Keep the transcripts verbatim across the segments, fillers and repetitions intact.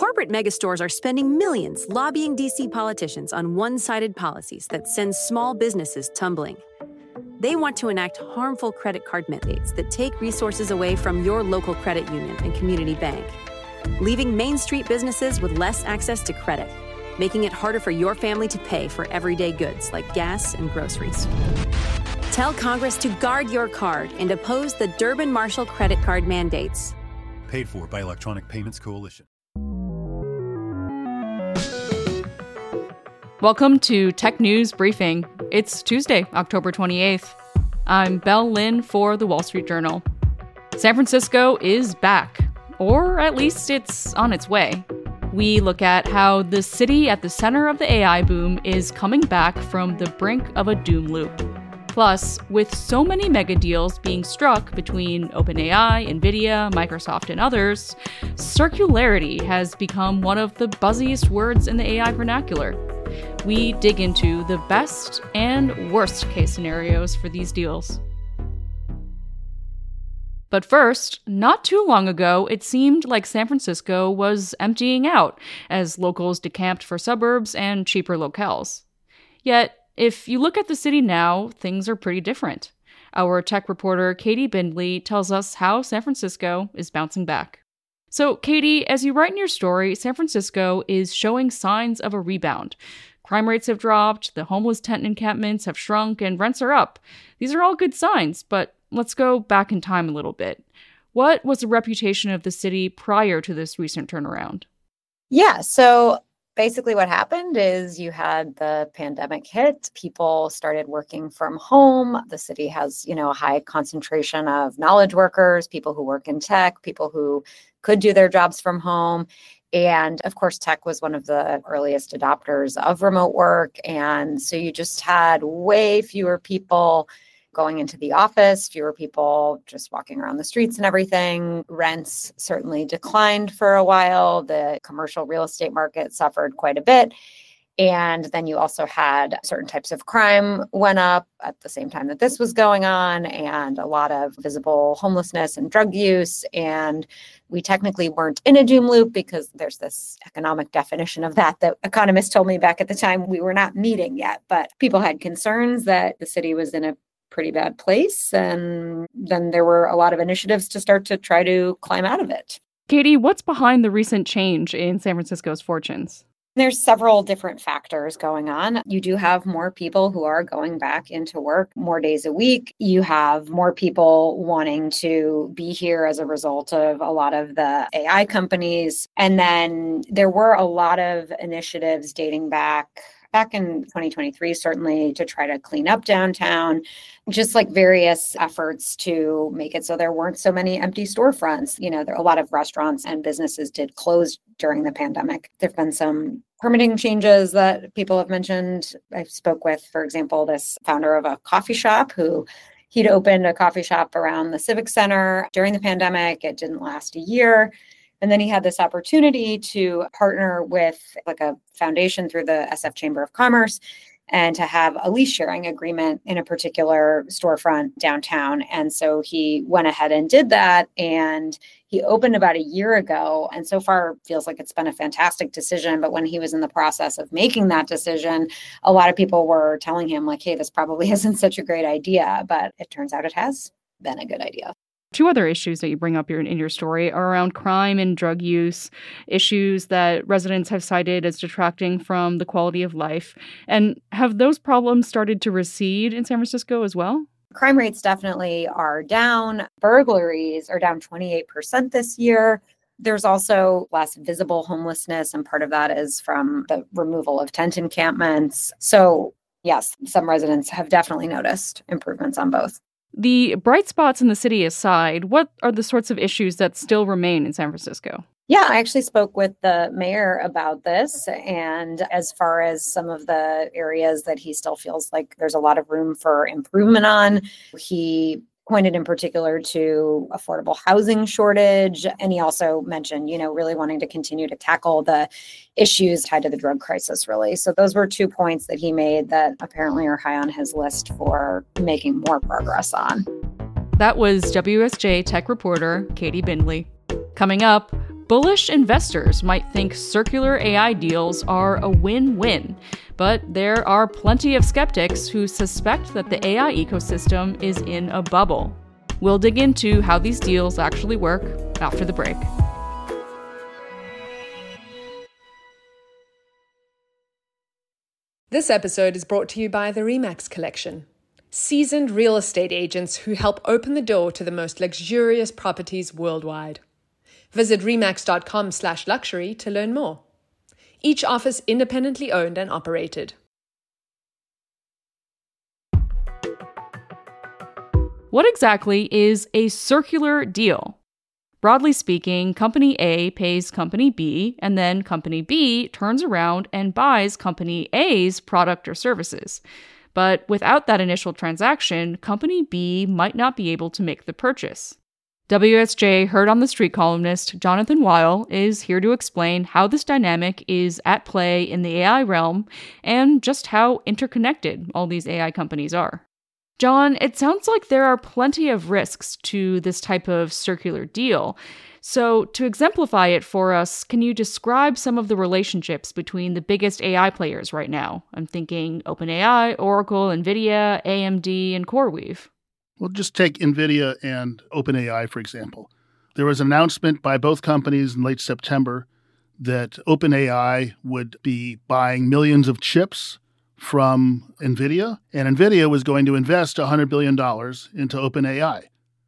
Corporate megastores are spending millions lobbying D C politicians on one-sided policies that send small businesses tumbling. They want to enact harmful credit card mandates that take resources away from your local credit union and community bank, leaving Main Street businesses with less access to credit, making it harder for your family to pay for everyday goods like gas and groceries. Tell Congress to guard your card and oppose the Durbin-Marshall credit card mandates. Paid for by Electronic Payments Coalition. Welcome to Tech News Briefing. It's Tuesday, October twenty-eighth. I'm Belle Lynn for The Wall Street Journal. San Francisco is back, or at least it's on its way. We look at how the city at the center of the A I boom is coming back from the brink of a doom loop. Plus, with so many mega deals being struck between OpenAI, NVIDIA, Microsoft, and others, circularity has become one of the buzziest words in the A I vernacular. We dig into the best and worst case scenarios for these deals. But first, not too long ago, it seemed like San Francisco was emptying out as locals decamped for suburbs and cheaper locales. Yet, if you look at the city now, things are pretty different. Our tech reporter Katie Bindley tells us how San Francisco is bouncing back. So, Katie, as you write in your story, San Francisco is showing signs of a rebound. Crime rates have dropped, the homeless tent encampments have shrunk, and rents are up. These are all good signs, but let's go back in time a little bit. What was the reputation of the city prior to this recent turnaround? Yeah, so basically what happened is you had the pandemic hit, people started working from home. The city has, you know, a high concentration of knowledge workers, people who work in tech, people who could do their jobs from home. And of course, tech was one of the earliest adopters of remote work. And so you just had way fewer people going into the office, fewer people just walking around the streets and everything. Rents certainly declined for a while. The commercial real estate market suffered quite a bit. And then you also had certain types of crime went up at the same time that this was going on, and a lot of visible homelessness and drug use. And we technically weren't in a doom loop because there's this economic definition of that that economists told me back at the time we were not meeting yet. But people had concerns that the city was in a pretty bad place. And then there were a lot of initiatives to start to try to climb out of it. Katie, what's behind the recent change in San Francisco's fortunes? There's several different factors going on. You do have more people who are going back into work more days a week. You have more people wanting to be here as a result of a lot of the A I companies. And then there were a lot of initiatives dating back back in twenty twenty-three, certainly to try to clean up downtown, just like various efforts to make it so there weren't so many empty storefronts. You know, there are a lot of restaurants and businesses did close during the pandemic. There've been some permitting changes that people have mentioned. I spoke with, for example, this founder of a coffee shop who he'd opened a coffee shop around the Civic Center during the pandemic. It didn't last a year. And then he had this opportunity to partner with like a foundation through the S F Chamber of Commerce and to have a lease sharing agreement in a particular storefront downtown. And so he went ahead and did that. And he opened about a year ago. And so far feels like it's been a fantastic decision. But when he was in the process of making that decision, a lot of people were telling him like, hey, this probably isn't such a great idea. But it turns out it has been a good idea. Two other issues that you bring up in your story are around crime and drug use, issues that residents have cited as detracting from the quality of life. And have those problems started to recede in San Francisco as well? Crime rates definitely are down. Burglaries are down twenty-eight percent this year. There's also less visible homelessness, and part of that is from the removal of tent encampments. So yes, some residents have definitely noticed improvements on both. The bright spots in the city aside, what are the sorts of issues that still remain in San Francisco? Yeah, I actually spoke with the mayor about this. And as far as some of the areas that he still feels like there's a lot of room for improvement on, he pointed in particular to affordable housing shortage. And he also mentioned, you know, really wanting to continue to tackle the issues tied to the drug crisis, really. So those were two points that he made that apparently are high on his list for making more progress on. That was W S J tech reporter Katie Bindley. Coming up, Bullish investors might think circular A I deals are a win-win, but there are plenty of skeptics who suspect that the A I ecosystem is in a bubble. We'll dig into how these deals actually work after the break. This episode is brought to you by the RE/MAX Collection. Seasoned real estate agents who help open the door to the most luxurious properties worldwide. Visit remax.com slash luxury to learn more. Each office independently owned and operated. What exactly is a circular deal? Broadly speaking, Company A pays Company B, and then Company B turns around and buys Company A's product or services. But without that initial transaction, Company B might not be able to make the purchase. W S J Heard on the Street columnist Jonathan Weil is here to explain how this dynamic is at play in the A I realm and just how interconnected all these A I companies are. John, it sounds like there are plenty of risks to this type of circular deal. So, to exemplify it for us, can you describe some of the relationships between the biggest A I players right now? I'm thinking OpenAI, Oracle, NVIDIA, A M D, and CoreWeave. Well, just take NVIDIA and OpenAI, for example. There was an announcement by both companies in late September that OpenAI would be buying millions of chips from NVIDIA, and NVIDIA was going to invest one hundred billion dollars into OpenAI.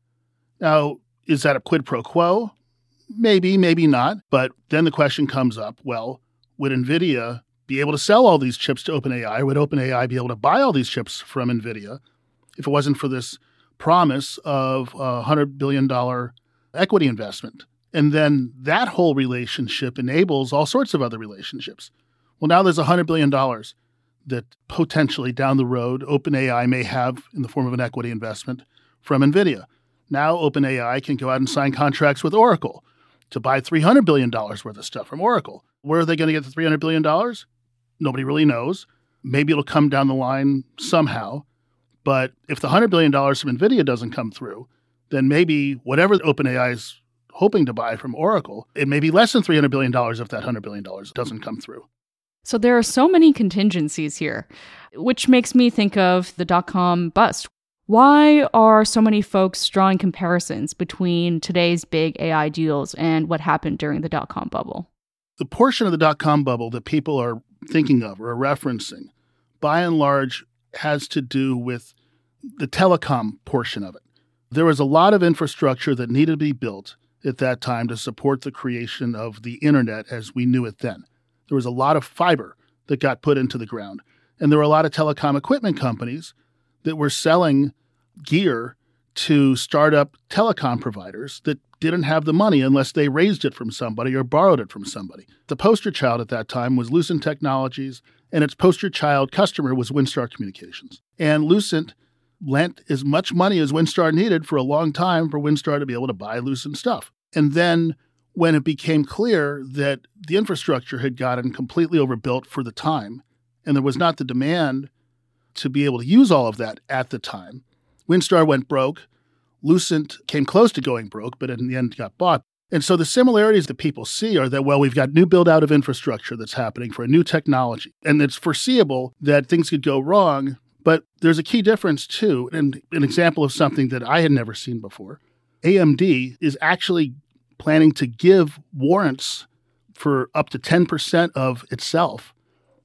Now, is that a quid pro quo? Maybe, maybe not. But then the question comes up, well, would NVIDIA be able to sell all these chips to OpenAI? Would OpenAI be able to buy all these chips from NVIDIA if it wasn't for this promise of a one hundred billion dollars equity investment? And then that whole relationship enables all sorts of other relationships. Well, now there's one hundred billion dollars that potentially down the road OpenAI may have in the form of an equity investment from NVIDIA. Now OpenAI can go out and sign contracts with Oracle to buy three hundred billion dollars worth of stuff from Oracle. Where are they going to get the three hundred billion dollars? Nobody really knows. Maybe it'll come down the line somehow. But if the one hundred billion dollars from NVIDIA doesn't come through, then maybe whatever OpenAI is hoping to buy from Oracle, it may be less than three hundred billion dollars if that one hundred billion dollars doesn't come through. So there are so many contingencies here, which makes me think of the dot-com bust. Why are so many folks drawing comparisons between today's big A I deals and what happened during the dot-com bubble? The portion of the dot-com bubble that people are thinking of or are referencing, by and large, has to do with the telecom portion of it. There was a lot of infrastructure that needed to be built at that time to support the creation of the internet as we knew it then. There was a lot of fiber that got put into the ground. And there were a lot of telecom equipment companies that were selling gear to startup telecom providers that didn't have the money unless they raised it from somebody or borrowed it from somebody. The poster child at that time was Lucent Technologies, and its poster child customer was WinStar Communications. And Lucent lent as much money as WinStar needed for a long time for WinStar to be able to buy Lucent stuff. And then when it became clear that the infrastructure had gotten completely overbuilt for the time, and there was not the demand to be able to use all of that at the time, WinStar went broke. Lucent came close to going broke, but in the end got bought. And so the similarities that people see are that, well, we've got new build-out of infrastructure that's happening for a new technology, and it's foreseeable that things could go wrong. But there's a key difference, too, and an example of something that I had never seen before. A M D is actually planning to give warrants for up to ten percent of itself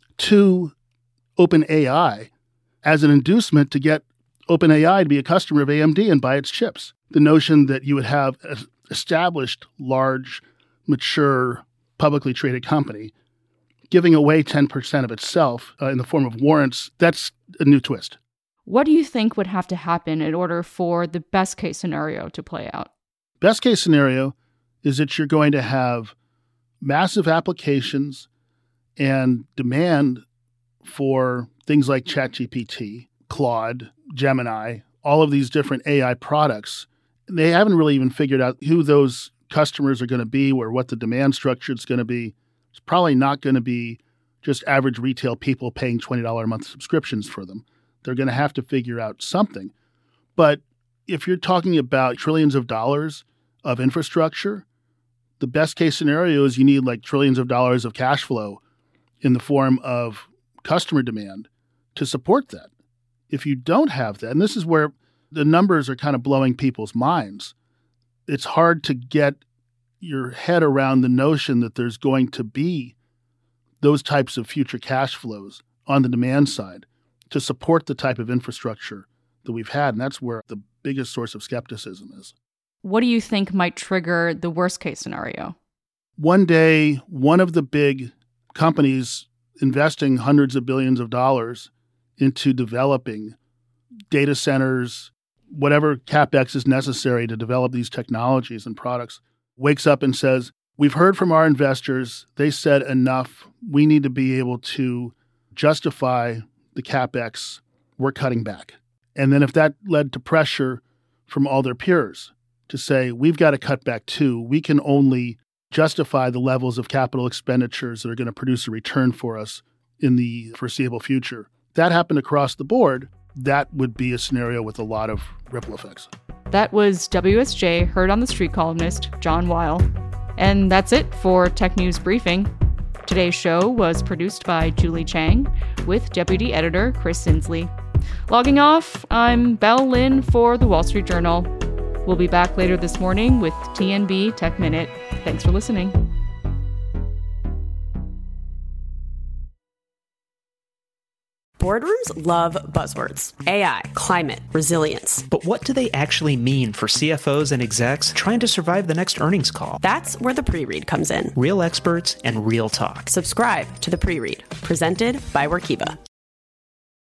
to OpenAI as an inducement to get OpenAI to be a customer of A M D and buy its chips. The notion that you would have an established, large, mature, publicly traded company giving away ten percent of itself uh, in the form of warrants, that's a new twist. What do you think would have to happen in order for the best case scenario to play out? Best case scenario is that you're going to have massive applications and demand for things like ChatGPT, Claude, Gemini, all of these different A I products. They haven't really even figured out who those customers are going to be or what the demand structure is going to be. It's probably not going to be just average retail people paying twenty dollars a month subscriptions for them. They're going to have to figure out something. But if you're talking about trillions of dollars of infrastructure, the best case scenario is you need like trillions of dollars of cash flow in the form of customer demand to support that. If you don't have that, and this is where the numbers are kind of blowing people's minds, it's hard to get your head around the notion that there's going to be those types of future cash flows on the demand side to support the type of infrastructure that we've had. And that's where the biggest source of skepticism is. What do you think might trigger the worst case scenario? One day, one of the big companies investing hundreds of billions of dollars into developing data centers, whatever CapEx is necessary to develop these technologies and products, wakes up and says, we've heard from our investors, they said enough, we need to be able to justify the CapEx, we're cutting back. And then if that led to pressure from all their peers to say, we've got to cut back too, we can only justify the levels of capital expenditures that are going to produce a return for us in the foreseeable future. That happened across the board. That would be a scenario with a lot of ripple effects. That was W S J Heard on the Street columnist John Weil. And that's it for Tech News Briefing. Today's show was produced by Julie Chang with deputy editor Chris Sinsley. Logging off, I'm Belle Lynn for The Wall Street Journal. We'll be back later this morning with T N B Tech Minute. Thanks for listening. Boardrooms love buzzwords. A I, climate, resilience. But what do they actually mean for C F Os and execs trying to survive the next earnings call? That's where the pre-read comes in. Real experts and real talk. Subscribe to the pre-read, presented by Workiva.